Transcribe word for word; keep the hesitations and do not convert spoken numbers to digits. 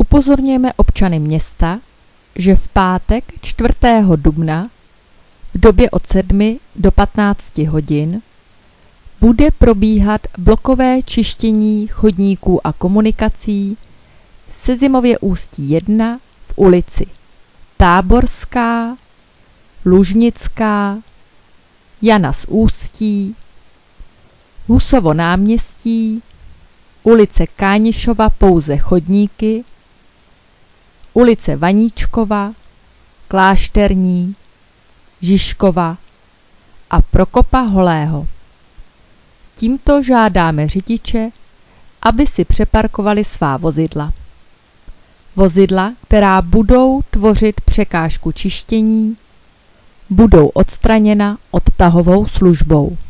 Upozorňujeme občany města, že v pátek čtvrtého dubna v době od sedmi do patnácti hodin bude probíhat blokové čištění chodníků a komunikací v Sezimově Ústí jedna v ulici Táborská, Lužnická, Jana z Ústí, Husovo náměstí, ulice Kánišova pouze chodníky, ulice Vaníčkova, Klášterní, Žižkova a Prokopa Holého. Tímto žádáme řidiče, aby si přeparkovali svá vozidla. Vozidla, která budou tvořit překážku čištění, budou odstraněna odtahovou službou.